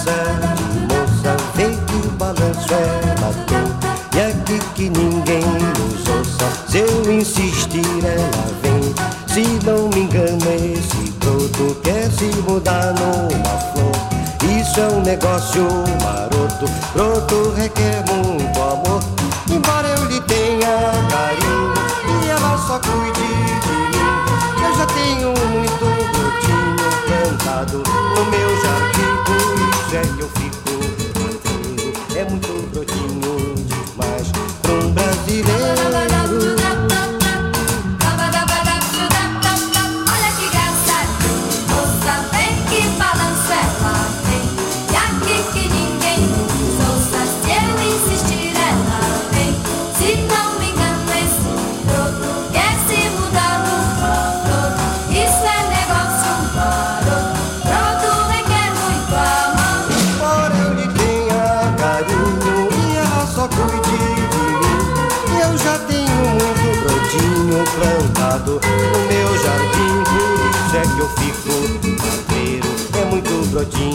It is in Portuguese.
de moça, vem que o balanço ela tem. E aqui que ninguém nos ouça, se eu insistir ela vem. Se não me engano esse broto quer se mudar numa flor. Isso é um negócio maroto, broto requer muito amor. Embora eu lhe tenha carinho e ela só cuide de mim, eu já tenho muito brotinho plantado no meu jardim. Por isso é que eu fico cantando, é muito brotinho demais pra um brasileiro. Olha que graça, moça, vem que balanço ela tem. E aqui que ninguém nos ouça, se eu insistir ela vem. Se não me engano esse broto quer se mudar no broto. Isso é negócio maroto, broto requer muito amor. Embora eu lhe tenha carinho e ela só cuide de mim, eu já tenho muito brotinho plantado no meu jardim. Por isso é que eu fico arteiro, é muito brotinho